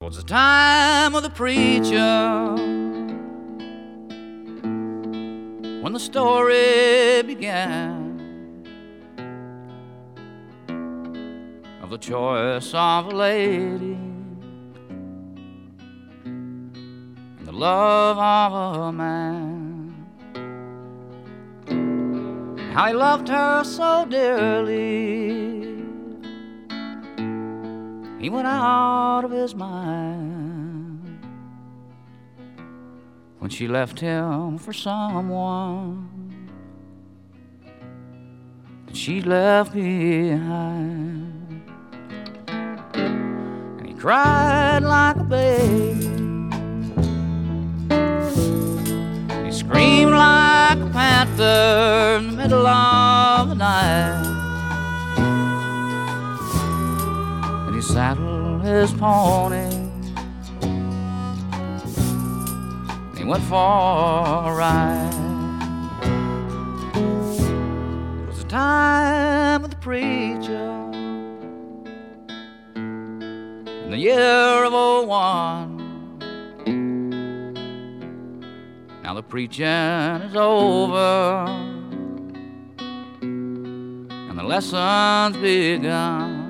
'Twas the time of the preacher, when the story began of the choice of a lady and the love of a man. How he loved her so dearly, he went out of his mind when she left him for someone that she left behind. And he cried like a baby, he screamed like a panther in the middle of the night. And he saddled his pony, and he went for a ride. It was the time of the preacher in the year of '01. Now the preaching is over and the lesson's begun.